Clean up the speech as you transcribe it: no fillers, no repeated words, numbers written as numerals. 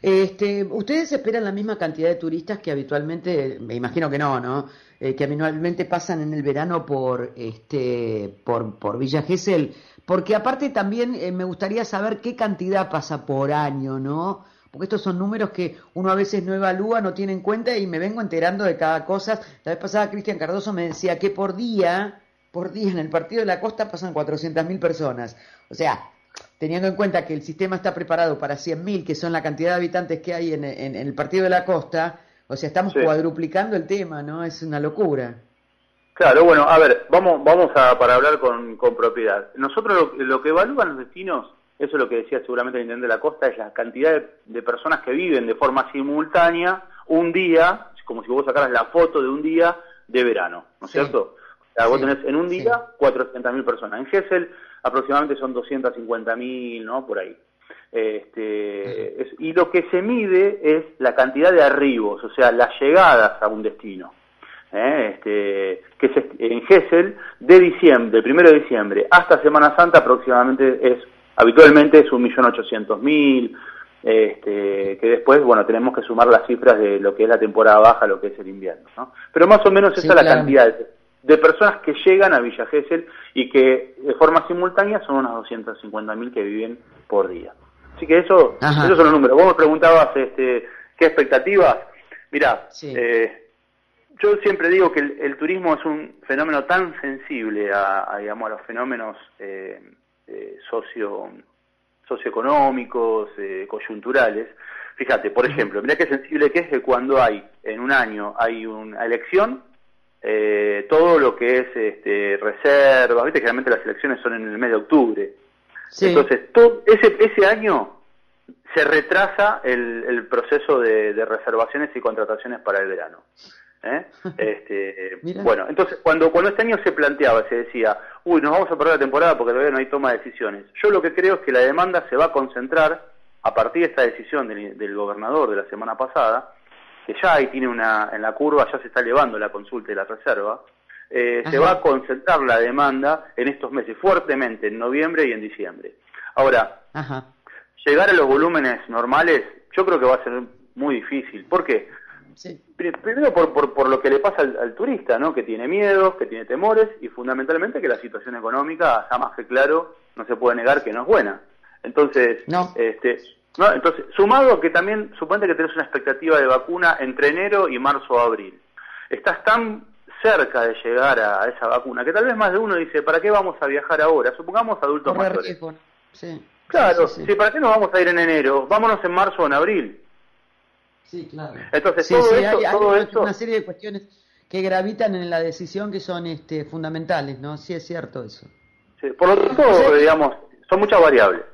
¿Ustedes esperan la misma cantidad de turistas que habitualmente, me imagino que no, ¿no? Que anualmente pasan en el verano por Villa Gesell? Porque aparte también me gustaría saber qué cantidad pasa por año, ¿no? Porque estos son números que uno a veces no evalúa, no tiene en cuenta y me vengo enterando de cada cosa. La vez pasada Cristian Cardoso me decía que por día en el Partido de la Costa pasan 400.000 personas. O sea, teniendo en cuenta que el sistema está preparado para 100.000, que son la cantidad de habitantes que hay en el Partido de la Costa, o sea, estamos Sí. cuadruplicando el tema, ¿no? Es una locura. Claro, bueno, a ver, para hablar con propiedad. Nosotros lo que evalúan los destinos, eso es lo que decía seguramente el intendente de la Costa, es la cantidad de personas que viven de forma simultánea un día, como si vos sacaras la foto de un día de verano, ¿no es cierto? O sea, vos tenés en un día 400.000 personas. En Gesell aproximadamente son 250.000, ¿no? Por ahí. Y lo que se mide es la cantidad de arribos, o sea, las llegadas a un destino. Que en Gesell, de diciembre, el 1 de diciembre hasta Semana Santa aproximadamente habitualmente es 1.800.000, que después, bueno, tenemos que sumar las cifras de lo que es la temporada baja, lo que es el invierno, ¿no? Pero más o menos esa es la cantidad de personas que llegan a Villa Gesell y que de forma simultánea son unas 250.000 que viven por día. Así que esos son los números. Vos me preguntabas qué expectativas. Mirá, yo siempre digo que el turismo es un fenómeno tan sensible digamos, a los fenómenos socioeconómicos, coyunturales. Fíjate, por ejemplo, mirá qué sensible que es que cuando en un año hay una elección, todo lo que es reservas, viste, generalmente las elecciones son en el mes de octubre. Sí. Entonces, todo ese año se retrasa el proceso de reservaciones y contrataciones para el verano. Bueno, entonces cuando este año se planteaba, se decía, nos vamos a perder la temporada porque todavía no hay toma de decisiones. Yo lo que creo es que la demanda se va a concentrar a partir de esta decisión del gobernador de la semana pasada, que ya ahí tiene en la curva, ya se está elevando la consulta y la reserva. Se va a concentrar la demanda en estos meses fuertemente, en noviembre y en diciembre. Ahora, llegar a los volúmenes normales, yo creo que va a ser muy difícil. ¿Por qué? Sí. Primero por lo que le pasa al turista, ¿no? Que tiene miedos, que tiene temores y fundamentalmente que la situación económica, ya más que claro, no se puede negar que no es buena. Entonces, entonces sumado a que también suponte que tenés una expectativa de vacuna entre enero y marzo o abril. Estás tan cerca de llegar a esa vacuna que tal vez más de uno dice, ¿para qué vamos a viajar ahora? Supongamos adultos mayores. Sí. Claro, sí, ¿para qué nos vamos a ir en enero? Vámonos en marzo o en abril. Sí, claro. Entonces, hay una serie de cuestiones que gravitan en la decisión que son fundamentales, ¿no? Sí, es cierto eso. Sí, por lo tanto, digamos, son muchas variables.